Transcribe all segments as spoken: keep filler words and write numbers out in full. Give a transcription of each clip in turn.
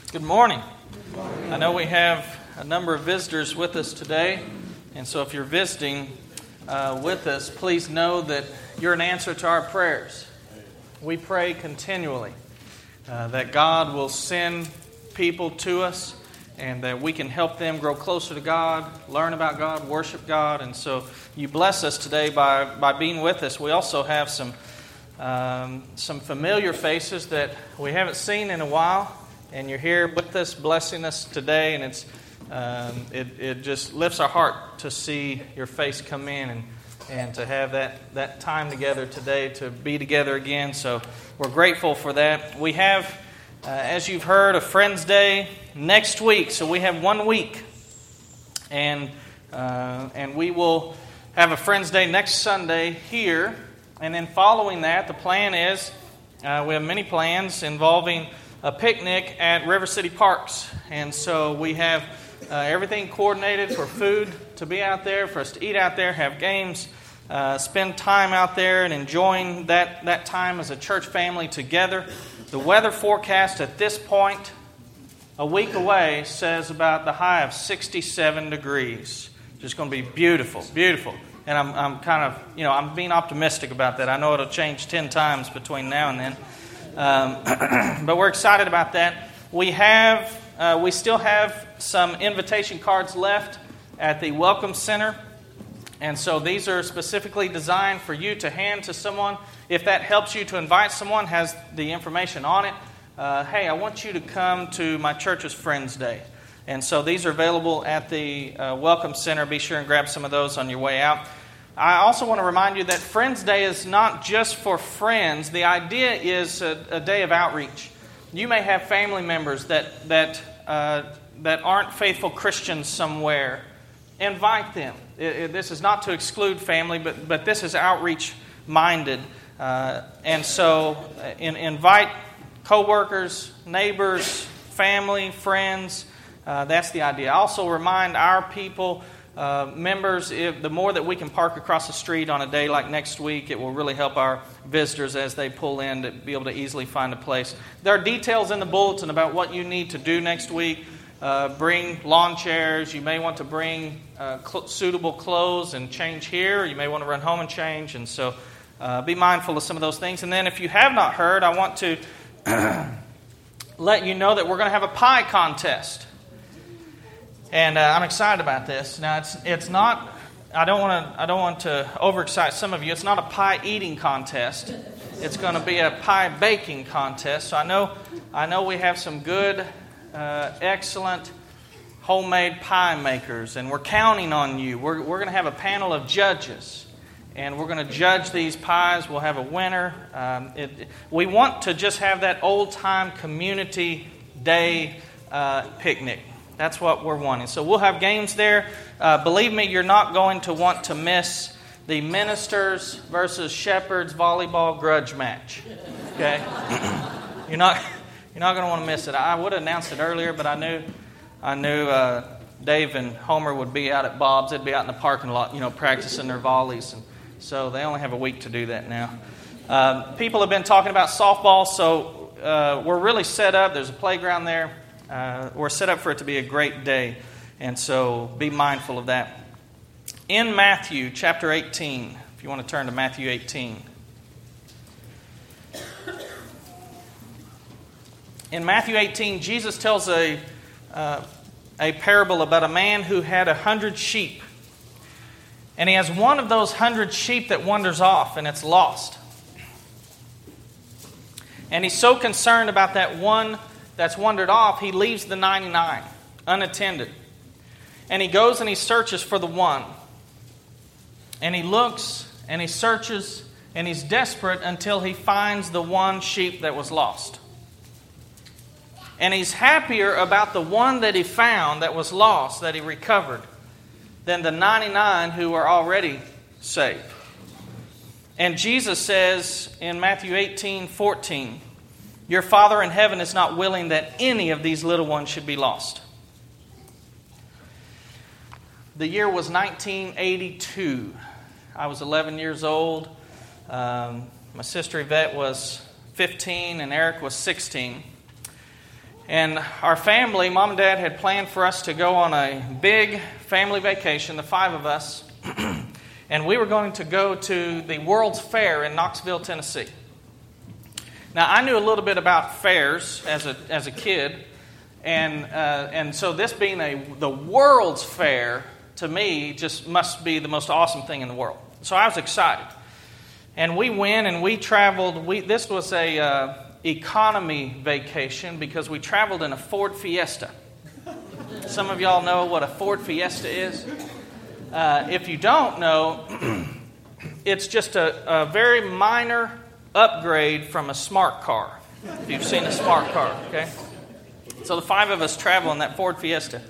Good morning. Good morning. I know we have a number of visitors with us today, and so if you're visiting uh, with us, please know that you're an answer to our prayers. We pray continually uh, that God will send people to us and that we can help them grow closer to God, learn about God, worship God, and so you bless us today by, by being with us. We also have some um, some familiar faces that we haven't seen in a while. And you're here with us, blessing us today, and it's um, it, it just lifts our heart to see your face come in and, and to have that, that time together today, to be together again. So we're grateful for that. We have, uh, as you've heard, a Friends Day next week. So we have one week, and uh, and we will have a Friends Day next Sunday here. And then following that, the plan is, uh, we have many plans involving a picnic at River City Parks. And so we have uh, everything coordinated for food to be out there, for us to eat out there, have games, uh, spend time out there and enjoying that, that time as a church family together. The weather forecast at this point, a week away, says about the high of sixty-seven degrees. Just going to be beautiful, beautiful. And I'm, I'm kind of, you know, I'm being optimistic about that. I know it'll change ten times between now and then. Um, but we're excited about that. We have, uh, we still have some invitation cards left at the Welcome Center. And so these are specifically designed for you to hand to someone. If that helps you to invite someone, has the information on it. Uh, hey, I want you to come to my church's Friends Day. And so these are available at the uh, Welcome Center. Be sure and grab some of those on your way out. I also want to remind you that Friends Day is not just for friends. The idea is a, a day of outreach. You may have family members that that uh, that aren't faithful Christians somewhere. Invite them. It, it, this is not to exclude family, but but this is outreach minded. Uh, and so, uh, in, invite coworkers, neighbors, family, friends. Uh, that's the idea. I also remind our people. Uh, members, if, the more that we can park across the street on a day like next week, it will really help our visitors as they pull in to be able to easily find a place. There are details in the bulletin about what you need to do next week. Uh, bring lawn chairs. You may want to bring uh, cl- suitable clothes and change here. You may want to run home and change. And so uh, be mindful of some of those things. And then if you have not heard, I want to let you know that we're going to have a pie contest. And uh, I'm excited about this. Now, it's it's not. I don't want to. I don't want to overexcite some of you. It's not a pie eating contest. It's going to be a pie baking contest. So I know. I know we have some good, uh, excellent homemade pie makers, and we're counting on you. We're we're going to have a panel of judges, and we're going to judge these pies. We'll have a winner. Um, it, we want to just have that old time community day uh, picnic. That's what we're wanting. So we'll have games there. Uh, believe me, you're not going to want to miss the Ministers versus Shepherds volleyball grudge match. Okay, you're not you're not going to want to miss it. I would have announced it earlier, but I knew I knew uh, Dave and Homer would be out at Bob's. They'd be out in the parking lot, you know, practicing their volleys, and so they only have a week to do that now. Um, people have been talking about softball, so uh, we're really set up. There's a playground there. Uh, we're set up for it to be a great day, and so be mindful of that. In Matthew chapter eighteen, if you want to turn to Matthew eighteen. In Matthew eighteen, Jesus tells a, uh, a parable about a man who had a hundred sheep. And he has one of those hundred sheep that wanders off, and it's lost. And he's so concerned about that one that's wandered off, he leaves the ninety-nine unattended. And he goes and he searches for the one. And he looks and he searches and he's desperate until he finds the one sheep that was lost. And he's happier about the one that he found that was lost, that he recovered, than the ninety-nine who are already saved. And Jesus says in Matthew eighteen fourteen, your Father in heaven is not willing that any of these little ones should be lost. The year was nineteen eighty-two. I was eleven years old. Um, my sister Yvette was fifteen and Eric was sixteen. And our family, Mom and Dad, had planned for us to go on a big family vacation, the five of us. And we were going to go to the World's Fair in Knoxville, Tennessee. Now, I knew a little bit about fairs as a as a kid. And uh, and so this being a the World's Fair, to me, just must be the most awesome thing in the world. So I was excited. And we went and we traveled. We This was a uh, economy vacation because we traveled in a Ford Fiesta. Some of y'all know what a Ford Fiesta is. Uh, if you don't know, it's just a, a very minor upgrade from a smart car. If you've seen a smart car, okay? So the five of us travel in that Ford Fiesta.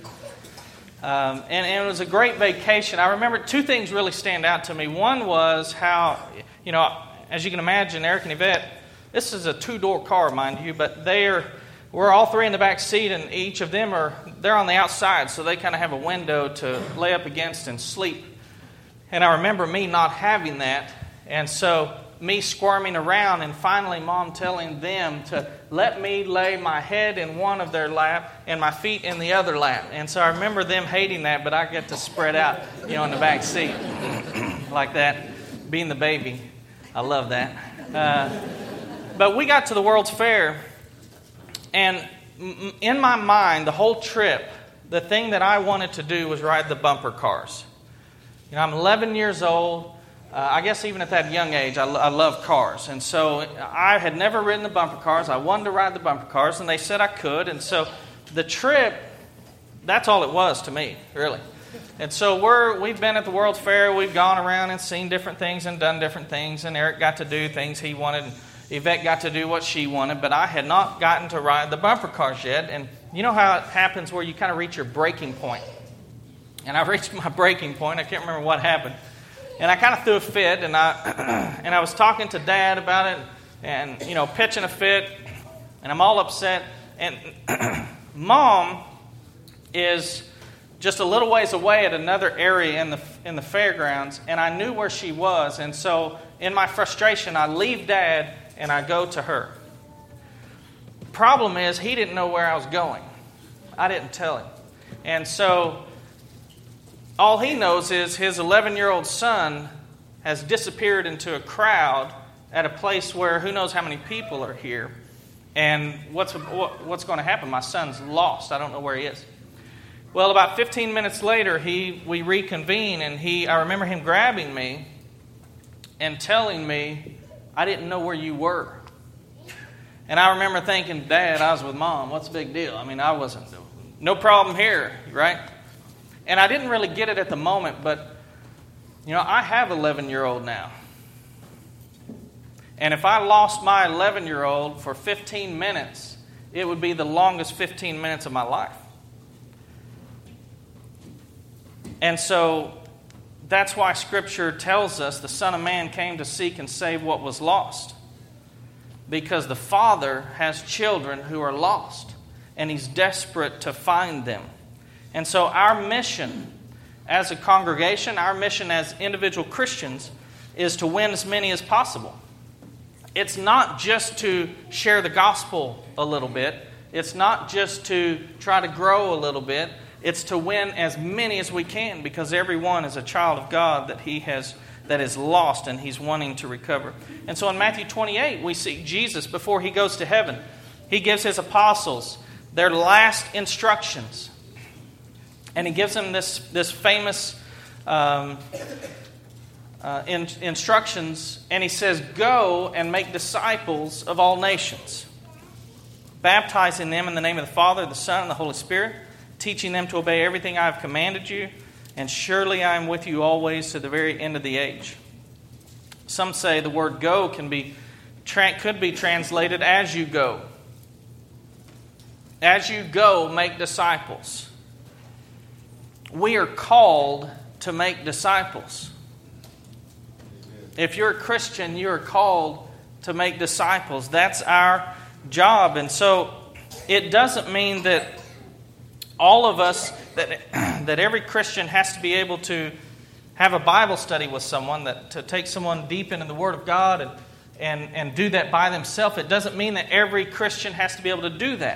Um, and, and it was a great vacation. I remember two things really stand out to me. One was how, you know, as you can imagine, Eric and Yvette, this is a two-door car, mind you, but they're, we're all three in the back seat, and each of them are, they're on the outside, so they kind of have a window to lay up against and sleep. And I remember me not having that, and so me squirming around, and finally Mom telling them to let me lay my head in one of their lap and my feet in the other lap. And so I remember them hating that, but I get to spread out, you know, in the back seat like that, being the baby. I love that. Uh, but we got to the World's Fair, and in my mind, the whole trip, the thing that I wanted to do was ride the bumper cars. You know, I'm eleven years old. Uh, I guess even at that young age, I, lo- I love cars. And so I had never ridden the bumper cars. I wanted to ride the bumper cars, and they said I could. And so the trip, that's all it was to me, really. And so we're, we've been at the World's Fair. We've gone around and seen different things and done different things. And Eric got to do things he wanted. And Yvette got to do what she wanted. But I had not gotten to ride the bumper cars yet. And you know how it happens where you kind of reach your breaking point. And I reached my breaking point. I can't remember what happened. And I kind of threw a fit, and I and I was talking to Dad about it, and, you know, pitching a fit, and I'm all upset. And Mom is just a little ways away at another area in the in the fairgrounds, and I knew where she was. And so in my frustration, I leave Dad, and I go to her. The problem is he didn't know where I was going. I didn't tell him. And so all he knows is his eleven-year-old son has disappeared into a crowd at a place where who knows how many people are here. And what's what's going to happen? My son's lost. I don't know where he is. Well, about fifteen minutes later, he we reconvene, and he I remember him grabbing me and telling me, I didn't know where you were. And I remember thinking, Dad, I was with Mom. What's the big deal? I mean, I wasn't, no problem here, right? And I didn't really get it at the moment, but, you know, I have an eleven-year-old now. And if I lost my eleven-year-old for fifteen minutes, it would be the longest fifteen minutes of my life. And so that's why Scripture tells us the Son of Man came to seek and save what was lost. Because the Father has children who are lost, and He's desperate to find them. And so our mission as a congregation, our mission as individual Christians, is to win as many as possible. It's not just to share the gospel a little bit. It's not just to try to grow a little bit. It's to win as many as we can, because everyone is a child of God that He has that is lost and He's wanting to recover. And so in Matthew twenty-eight, we see Jesus before He goes to heaven. He gives His apostles their last instructions. And He gives them this, this famous um, uh, in, instructions. And He says, go and make disciples of all nations, baptizing them in the name of the Father, the Son, and the Holy Spirit, teaching them to obey everything I have commanded you. And surely I am with you always to the very end of the age. Some say the word go can be could be translated as you go. As you go, make disciples. We are called to make disciples. If you're a Christian, you are called to make disciples. That's our job. And so it doesn't mean that all of us, that that every Christian has to be able to have a Bible study with someone, that to take someone deep into the Word of God and, and, and do that by themselves. It doesn't mean that every Christian has to be able to do that.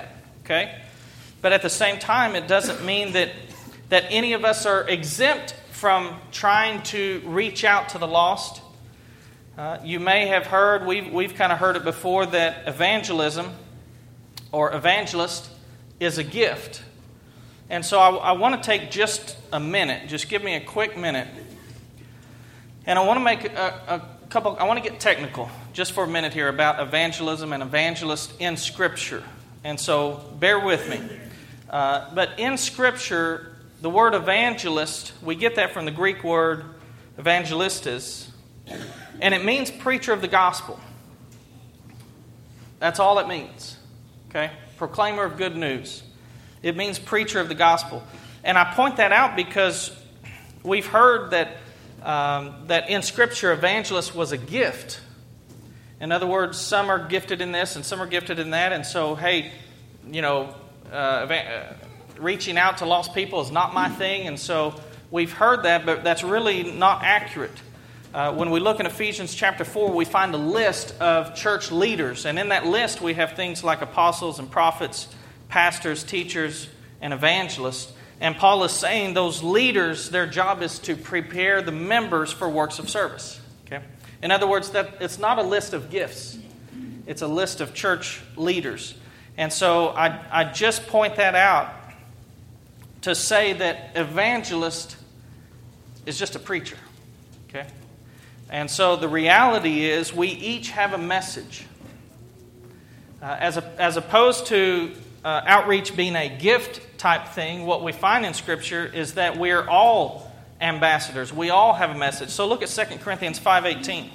Okay? But at the same time, it doesn't mean that, that any of us are exempt from trying to reach out to the lost. Uh, you may have heard, we've, we've kind of heard it before, that evangelism or evangelist is a gift. And so I, I want to take just a minute, just give me a quick minute. And I want to make a, a couple, I want to get technical just for a minute here about evangelism and evangelist in Scripture. And so bear with me. Uh, but in Scripture, the word evangelist, we get that from the Greek word evangelistes, and it means preacher of the gospel. That's all it means. Okay? Proclaimer of good news. It means preacher of the gospel. And I point that out because we've heard that um, that in Scripture, evangelist was a gift. In other words, some are gifted in this and some are gifted in that. And so, hey, you know, uh, uh, reaching out to lost people is not my thing. And so we've heard that, but that's really not accurate. Uh, when we look in Ephesians chapter four, we find a list of church leaders. And in that list, we have things like apostles and prophets, pastors, teachers, and evangelists. And Paul is saying those leaders, their job is to prepare the members for works of service. Okay? In other words, that it's not a list of gifts. It's a list of church leaders. And so I, I just point that out to say that evangelist is just a preacher. Okay? And so the reality is we each have a message. Uh, as, a, as opposed to uh, outreach being a gift type thing, what we find in Scripture is that we're all ambassadors. We all have a message. So look at Second Corinthians five eighteen.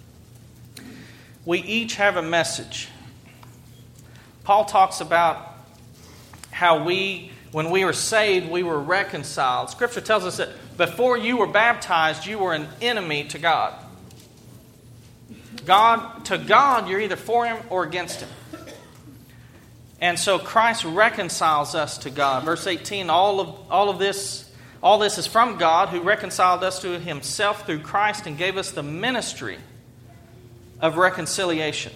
We each have a message. Paul talks about how we, when we were saved, we were reconciled. Scripture tells us that before you were baptized, you were an enemy to God. God, to God, you're either for Him or against Him. And so Christ reconciles us to God. Verse eighteen, all of all of this, all this is from God, who reconciled us to Himself through Christ and gave us the ministry of reconciliation.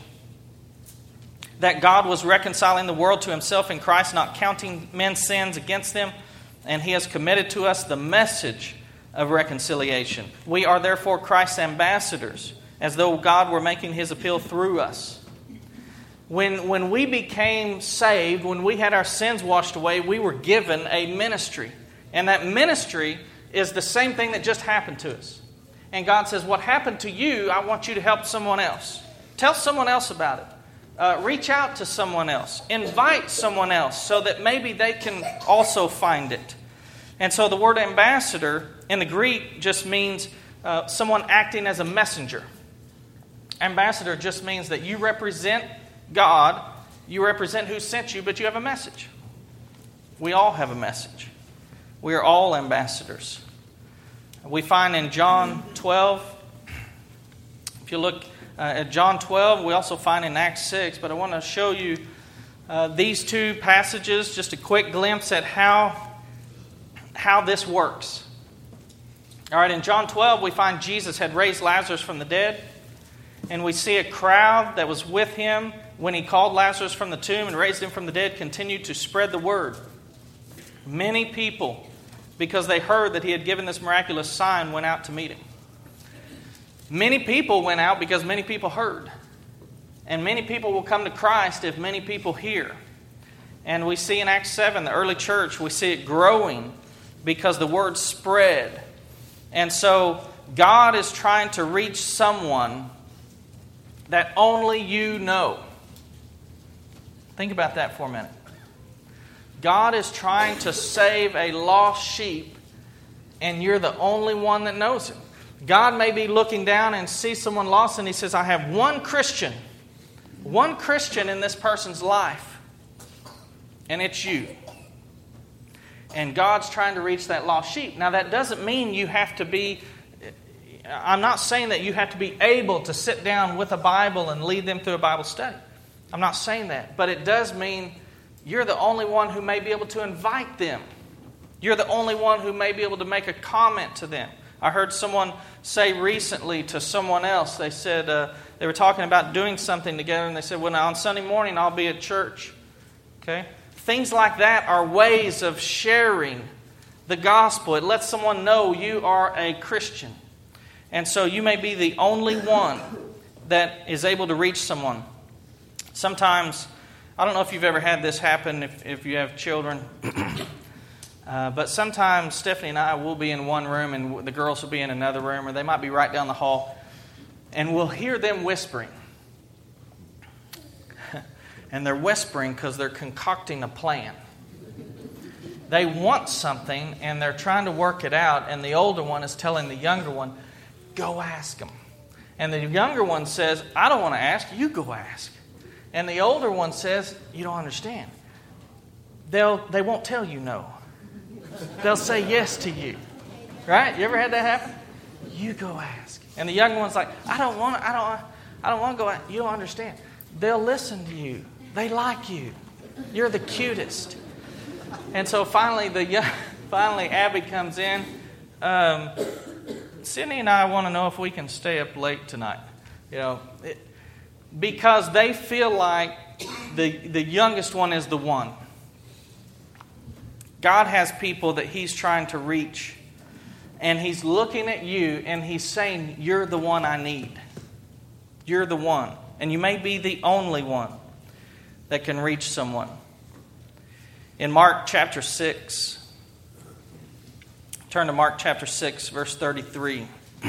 That God was reconciling the world to Himself in Christ, not counting men's sins against them, and He has committed to us the message of reconciliation. We are therefore Christ's ambassadors, as though God were making His appeal through us. When, when we became saved, when we had our sins washed away, we were given a ministry. And that ministry is the same thing that just happened to us. And God says, what happened to you, I want you to help someone else. Tell someone else about it. Uh, reach out to someone else. Invite someone else so that maybe they can also find it. And so the word ambassador in the Greek just means uh, someone acting as a messenger. Ambassador just means that you represent God, you represent who sent you, but you have a message. We all have a message. We are all ambassadors. We find in John twelve, if you look uh, at John twelve, we also find in Acts six, but I want to show you uh, these two passages, just a quick glimpse at how, how this works. All right, in John twelve, we find Jesus had raised Lazarus from the dead, and we see a crowd that was with Him when He called Lazarus from the tomb and raised him from the dead, continued to spread the word. Many people, because they heard that He had given this miraculous sign, went out to meet Him. Many people went out because many people heard. And many people will come to Christ if many people hear. And we see in Acts seven, the early church, we see it growing because the word spread. And so God is trying to reach someone that only you know. Think about that for a minute. God is trying to save a lost sheep, and you're the only one that knows Him. God may be looking down and see someone lost, and He says, I have one Christian, one Christian in this person's life, and it's you. And God's trying to reach that lost sheep. Now, that doesn't mean you have to be, I'm not saying that you have to be able to sit down with a Bible and lead them through a Bible study. I'm not saying that. But it does mean you're the only one who may be able to invite them. You're the only one who may be able to make a comment to them. I heard someone say recently to someone else, they said, uh, they were talking about doing something together, and they said, well, now on Sunday morning I'll be at church. Okay? Things like that are ways of sharing the gospel. It lets someone know you are a Christian. And so you may be the only one that is able to reach someone. Sometimes, I don't know if you've ever had this happen if, if you have children, uh, but sometimes Stephanie and I will be in one room and the girls will be in another room, or they might be right down the hall, and we'll hear them whispering. And they're whispering because they're concocting a plan. They want something and they're trying to work it out, and the older one is telling the younger one, go ask them. And the younger one says, I don't want to ask, you go ask. And the older one says, you don't understand. They'll, they won't tell you no. They'll say yes to you. Right? You ever had that happen? You go ask. And the younger one's like, I don't want to, I don't, I don't want to go ask. You don't understand. They'll listen to you. They like you. You're the cutest. And so finally, the finally Abby comes in. Um, Sydney and I want to know if we can stay up late tonight. You know, it, because they feel like the the youngest one is the one. God has people that He's trying to reach, and He's looking at you and He's saying, you're the one I need. You're the one. And you may be the only one that can reach someone. In Mark chapter six, turn to Mark chapter six, verse thirty-three.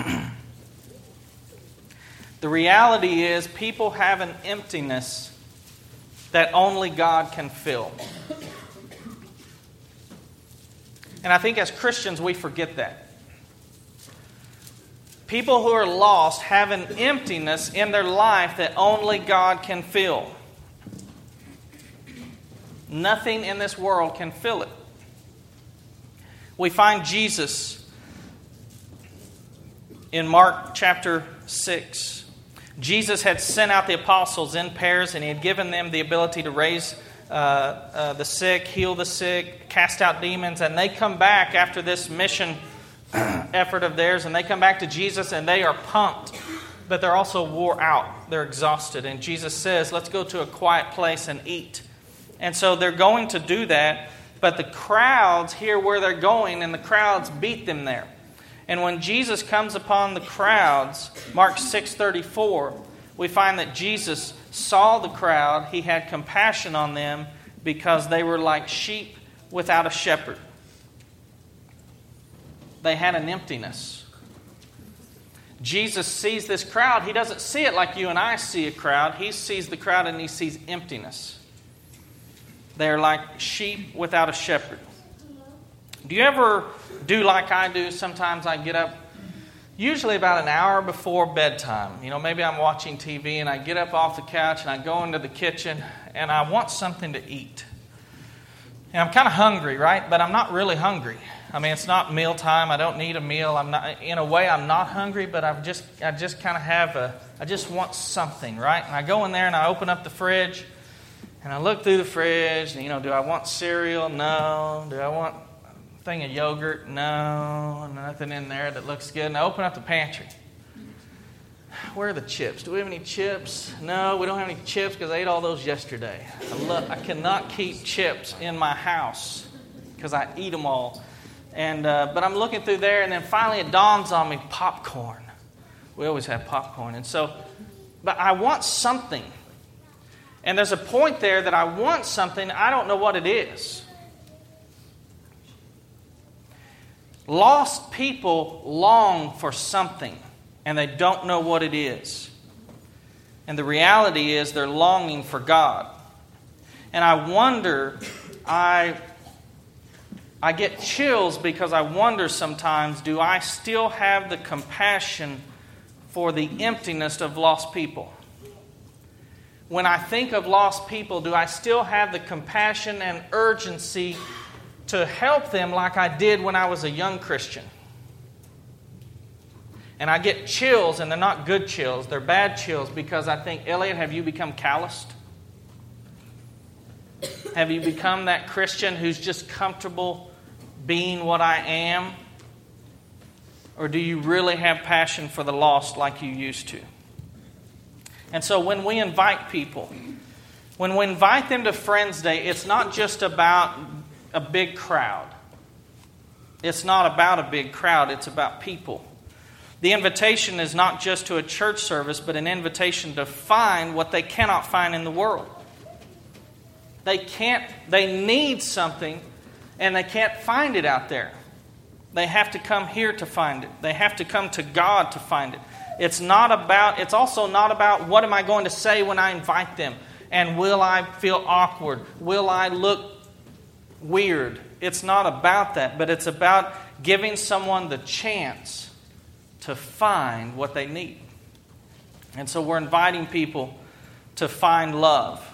The reality is people have an emptiness that only God can fill. And I think as Christians we forget that. People who are lost have an emptiness in their life that only God can fill. Nothing in this world can fill it. We find Jesus in Mark chapter six. Jesus had sent out the apostles in pairs, and He had given them the ability to raise uh, uh, the sick, heal the sick, cast out demons. And they come back after this mission effort of theirs, and they come back to Jesus, and they are pumped, but they're also wore out. They're exhausted. And Jesus says, let's go to a quiet place and eat. And so they're going to do that, but the crowds hear where they're going, and the crowds beat them there. And when Jesus comes upon the crowds, Mark six thirty-four, we find that Jesus saw the crowd. He had compassion on them because they were like sheep without a shepherd. They had an emptiness. Jesus sees this crowd. He doesn't see it like you and I see a crowd. He sees the crowd and He sees emptiness. They're like sheep without a shepherd. Do you ever do like I do? Sometimes I get up, usually about an hour before bedtime. You know, maybe I'm watching T V and I get up off the couch and I go into the kitchen and I want something to eat. And I'm kind of hungry, right? But I'm not really hungry. I mean, it's not mealtime. I don't need a meal. I'm not, in a way, I'm not hungry, but I've just, I just kind of have a, I just want something, right? And I go in there and I open up the fridge. And I look through the fridge, and, you know, do I want cereal? No. Do I want a thing of yogurt? No. Nothing in there that looks good. And I open up the pantry. Where are the chips? Do we have any chips? No, we don't have any chips because I ate all those yesterday. I, love, I cannot keep chips in my house because I eat them all. And uh, but I'm looking through there, and then finally it dawns on me, popcorn. We always have popcorn. And so, but I want something. And there's a point there that I want something, I don't know what it is. Lost people long for something, and they don't know what it is. And the reality is they're longing for God. And I wonder, I, I get chills because I wonder sometimes, do I still have the compassion for the emptiness of lost people? When I think of lost people, do I still have the compassion and urgency to help them like I did when I was a young Christian? And I get chills, and they're not good chills. They're bad chills because I think, Elliot, have you become calloused? Have you become that Christian who's just comfortable being what I am? Or do you really have passion for the lost like you used to? And so when we invite people, When we invite them to Friends Day, it's not just about a big crowd. It's not about a big crowd, it's about people. The invitation is not just to a church service, but an invitation to find what they cannot find in the world. They can't, they need something, and they can't find it out there. They have to come here to find it. They have to come to God to find it. It's not about, it's also not about what am I going to say when I invite them? And will I feel awkward? Will I look weird? It's not about that, but it's about giving someone the chance to find what they need. And so we're inviting people to find love.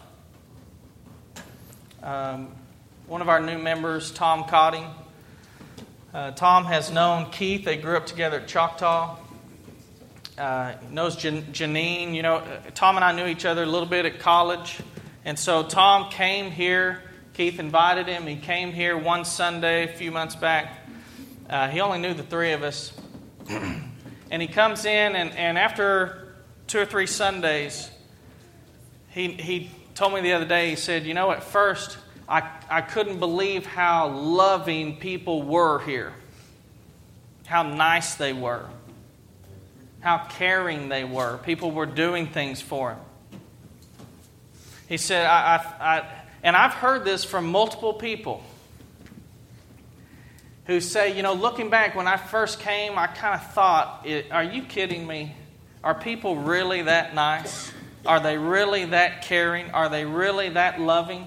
Um, one of our new members, Tom Cotting, uh, Tom has known Keith. They grew up together at Choctaw. Uh, knows Jan- Janine. You know, uh, Tom and I knew each other a little bit at college. And so Tom came here. Keith invited him. He came here one Sunday a few months back. Uh, he only knew the three of us. And he comes in, and, and after two or three Sundays, he he told me the other day, he said, you know, at first, I, I couldn't believe how loving people were here. How nice they were. How caring they were. People were doing things for him. He said, I, I, I and I've heard this from multiple people who say, you know, looking back when I first came, I kind of thought, are you kidding me? Are people really that nice? Are they really that caring? Are they really that loving?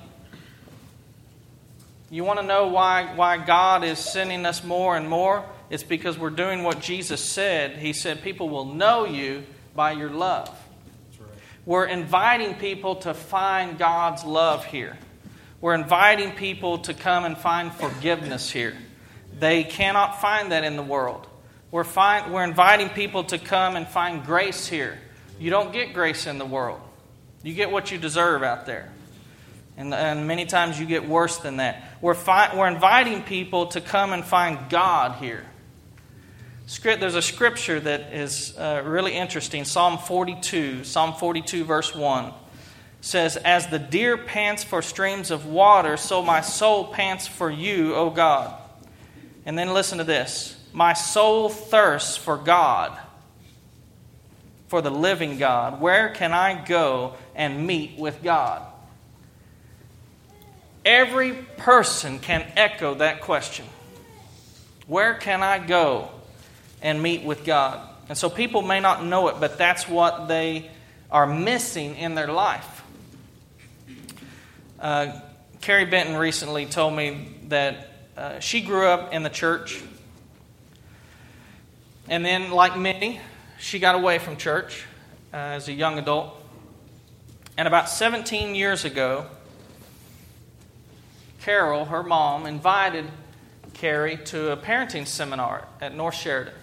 You want to know why, why God is sending us more and more? It's because we're doing what Jesus said. He said people will know you by your love. That's right. We're inviting people to find God's love here. We're inviting people to come and find forgiveness here. They cannot find that in the world. We're, find, we're inviting people to come and find grace here. You don't get grace in the world. You get what you deserve out there. And, and many times you get worse than that. We're, fi- we're inviting people to come and find God here. Script, there's a scripture that is uh, really interesting. Psalm forty-two, Psalm forty-two verse one says, as the deer pants for streams of water, so my soul pants for you, O God. And then listen to this. My soul thirsts for God, for the living God. Where can I go and meet with God? Every person can echo that question. Where can I go and meet with God? And so people may not know it, but that's what they are missing in their life. Uh, Carrie Benton recently told me that uh, she grew up in the church. And then, like many, she got away from church uh, as a young adult. And about seventeen years ago, Carol, her mom, invited Carrie to a parenting seminar at North Sheridan.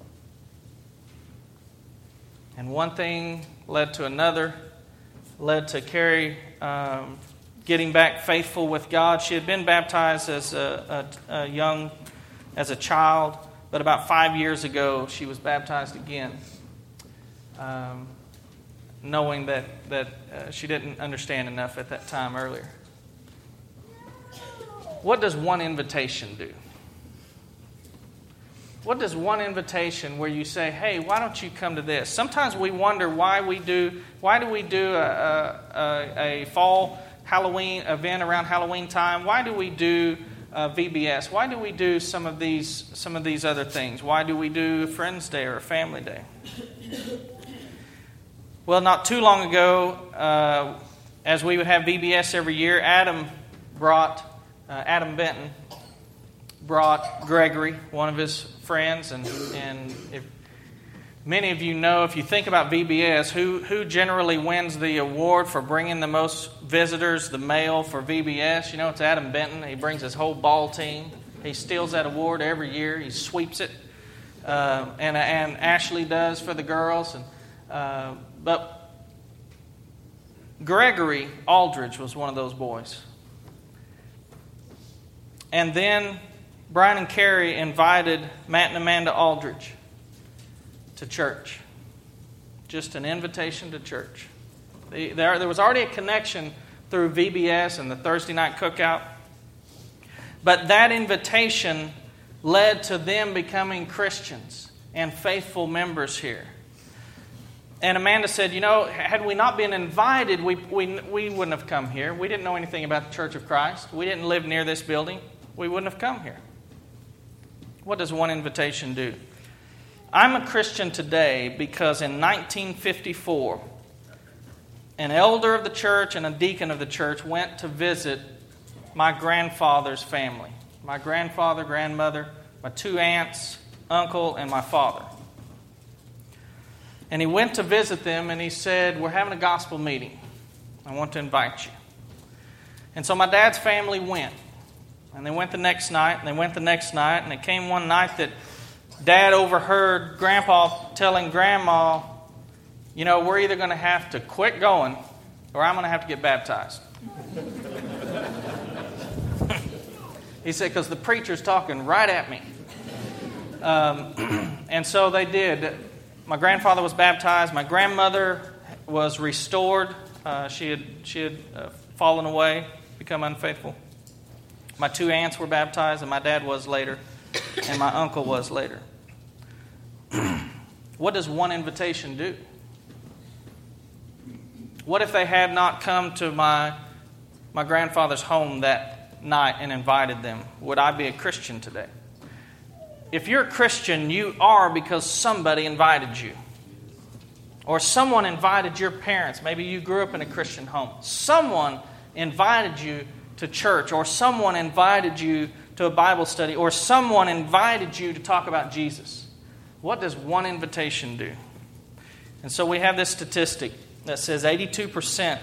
And one thing led to another, led to Carrie um, getting back faithful with God. She had been baptized as a, a, a young, as a child, but about five years ago she was baptized again, um, knowing that that uh, she didn't understand enough at that time earlier. What does one invitation do? What does one invitation where you say, hey, why don't you come to this? Sometimes we wonder why we do, why do we do a, a, a fall Halloween event around Halloween time? Why do we do uh, V B S? Why do we do some of these some of these other things? Why do we do Friends Day or a Family Day? Well, not too long ago, uh, as we would have V B S every year, Adam brought uh, Adam Benton brought Gregory, one of his friends, and and if many of you know, if you think about V B S, who who generally wins the award for bringing the most visitors, the male for V B S? You know, it's Adam Benton. He brings his whole ball team. He steals that award every year. He sweeps it, uh, and and Ashley does for the girls. And uh, but Gregory Aldridge was one of those boys. And then Brian and Carrie invited Matt and Amanda Aldridge to church. Just an invitation to church. They, there, there was already a connection through V B S and the Thursday night cookout. But that invitation led to them becoming Christians and faithful members here. And Amanda said, you know, had we not been invited, we, we, we wouldn't have come here. We didn't know anything about the Church of Christ. We didn't live near this building. We wouldn't have come here. What does one invitation do? I'm a Christian today because in nineteen fifty-four, an elder of the church and a deacon of the church went to visit my grandfather's family. My grandfather, grandmother, my two aunts, uncle, and my father. And he went to visit them and he said, we're having a gospel meeting. I want to invite you. And so my dad's family went. And they went the next night, and they went the next night, and it came one night that Dad overheard Grandpa telling Grandma, you know, we're either going to have to quit going or I'm going to have to get baptized. He said, because the preacher's talking right at me. Um, and so they did. My grandfather was baptized. My grandmother was restored. Uh, she had, she had uh, fallen away, become unfaithful. My two aunts were baptized, and my dad was later, and my uncle was later. What does one invitation do? What if they had not come to my, my grandfather's home that night and invited them? Would I be a Christian today? If you're a Christian, you are because somebody invited you. Or someone invited your parents. Maybe you grew up in a Christian home. Someone invited you to church, or someone invited you to a Bible study, or someone invited you to talk about Jesus. What does one invitation do? And so we have this statistic that says eighty-two percent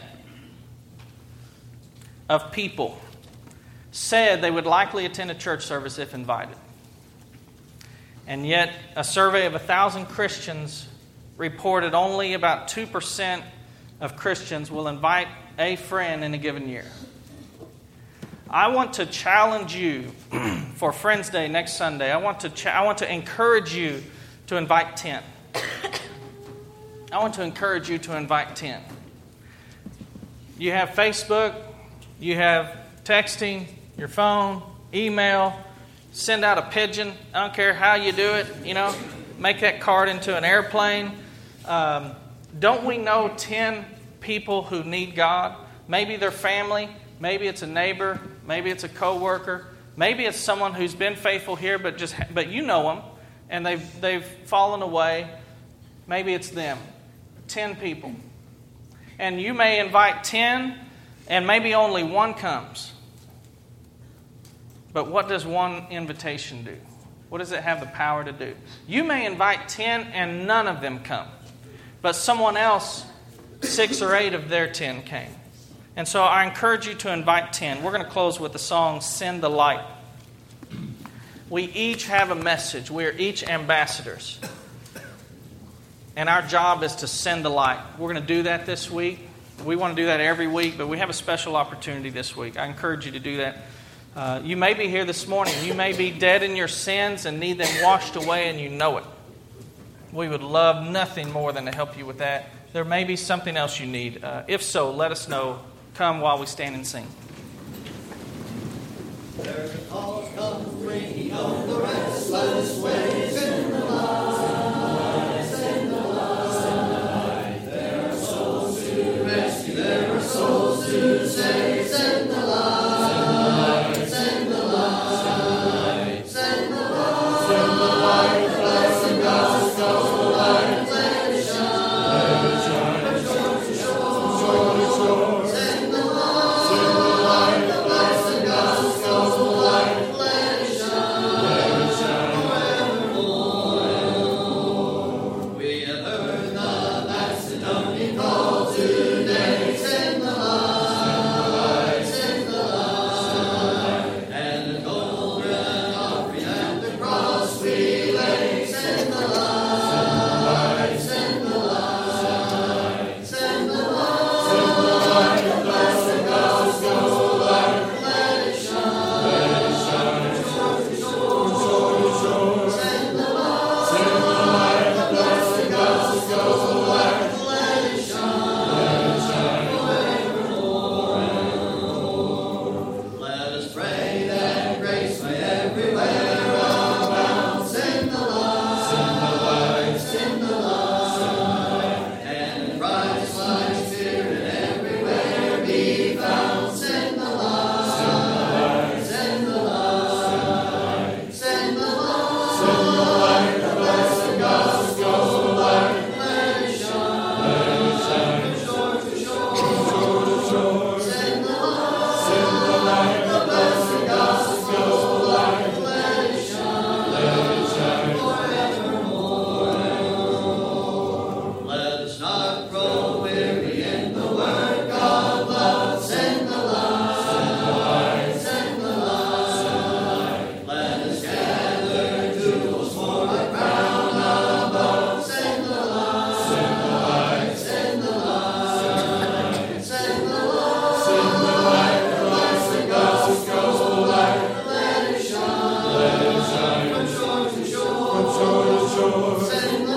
of people said they would likely attend a church service if invited. And yet a survey of one thousand Christians reported only about two percent of Christians will invite a friend in a given year. I want to challenge you for Friends Day next Sunday. I want to ch- I want to encourage you to invite ten. I want to encourage you to invite ten. You have Facebook, you have texting, your phone, email, send out a pigeon. I don't care how you do it, you know, make that card into an airplane. Um, don't we know ten people who need God? Maybe their family, maybe it's a neighbor, maybe it's a coworker, maybe it's someone who's been faithful here, but just but you know them, and they've they've fallen away. Maybe it's them. Ten people, and you may invite ten, and maybe only one comes. But what does one invitation do? What does it have the power to do? You may invite ten, and none of them come, but someone else, six or eight of their ten came. And so I encourage you to invite ten. We're going to close with the song, Send the Light. We each have a message. We are each ambassadors. And our job is to send the light. We're going to do that this week. We want to do that every week, but we have a special opportunity this week. I encourage you to do that. Uh, you may be here this morning. You may be dead in your sins and need them washed away, and you know it. We would love nothing more than to help you with that. There may be something else you need. Uh, if so, let us know. Come while we stand and sing. There's a call comes ringing on the restless waves in the light. Send the light. There are souls to rescue. There are souls to save. Send the light. Send the light. Send the light. Send the light. The blessing gospel light. Let it shine. Let it shine. From shore to shore. Shore to shore. Let it shine, let it shine, shore, setting